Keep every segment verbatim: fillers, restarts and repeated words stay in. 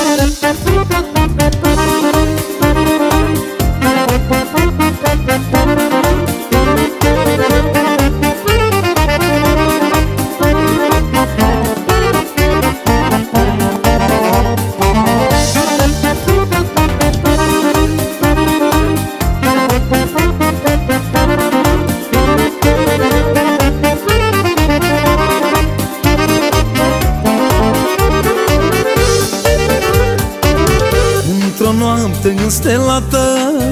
Într-o noapte înstelată,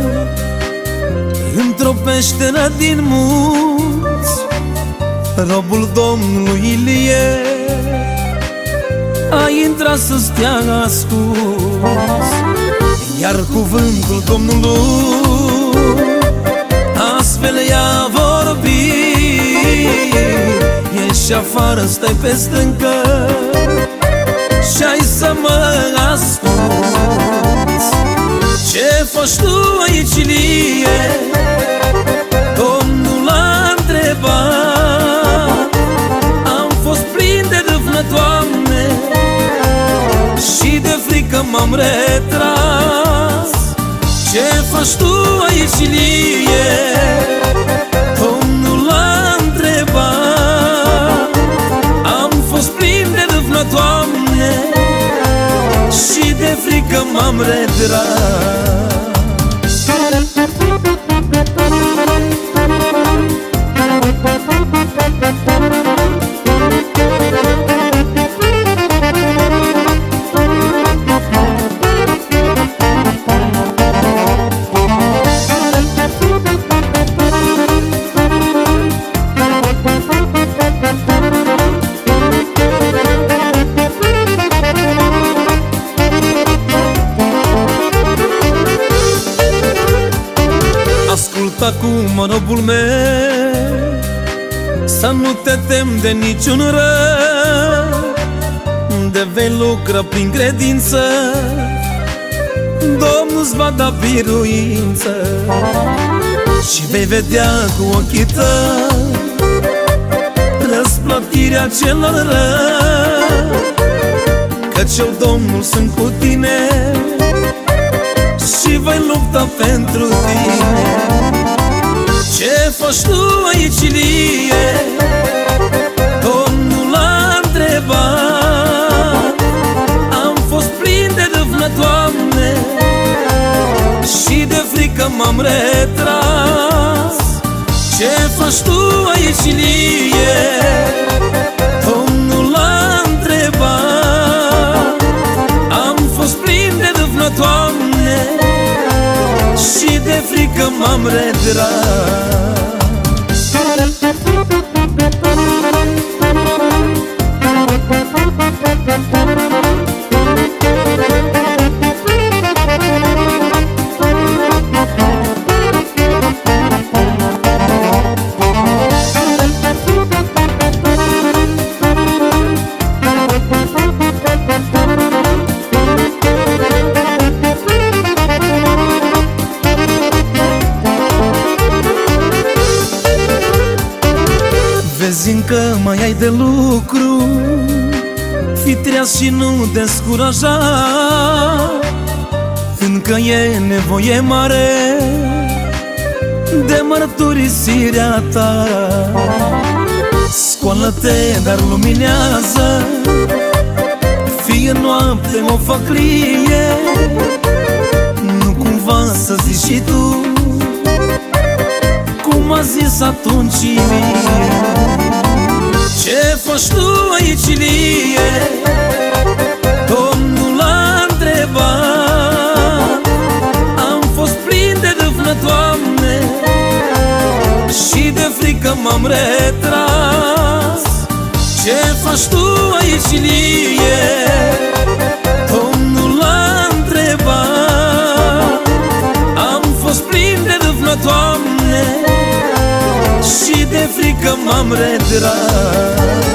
într-o peșteră din munți, robul Domnului Ilie a intrat să stea ascuns. Iar cuvântul Domnului astfel i-a vorbit: ieși afară, stai pe stâncă și ai să mă asculți. Ce faci tu aici, Ilie? Domnul a întrebat. Am fost plin de râvnă, Doamne, și de frică m-am retras. Ce faci tu aici, Ilie? Domnul a întrebat. Am fost plin de râvnă, Doamne, și de frică m-am retras. Ascultă acum, robul meu, să nu te temi de niciun rău, de vei lucra prin credință, Domnul-ți va da biruință. Și vei vedea cu ochii tăi răsplătirea celor rău, căci eu, Domnul, sunt cu tine și voi lupta pentru tine. Ce faci tu aici, Ilie? Domnul a întrebat. Am fost plin de râvnă, Doamne, și de frică m-am retras. Ce faci tu aici, Ilie? Domnul a întrebat. Am fost plin de râvnă, Doamne, și de frică m-am retras. Vezi, încă mai ai de lucru, fii treaz și nu descuraja. Încă e nevoie mare de mărturisirea ta. Scoală-te, dar luminează, fie noapte o făclie. Nu cumva să zici și tu cum a zis atunci Ilie. Ce faci tu aici, Ilie? Domnul a întrebat. Am fost plin de râvnă, Doamne, și de frică m-am retras. Ce faci tu aici, Ilie? Domnul a întrebat. Am fost plin de râvnă, Doamne, și de frică m-am retras.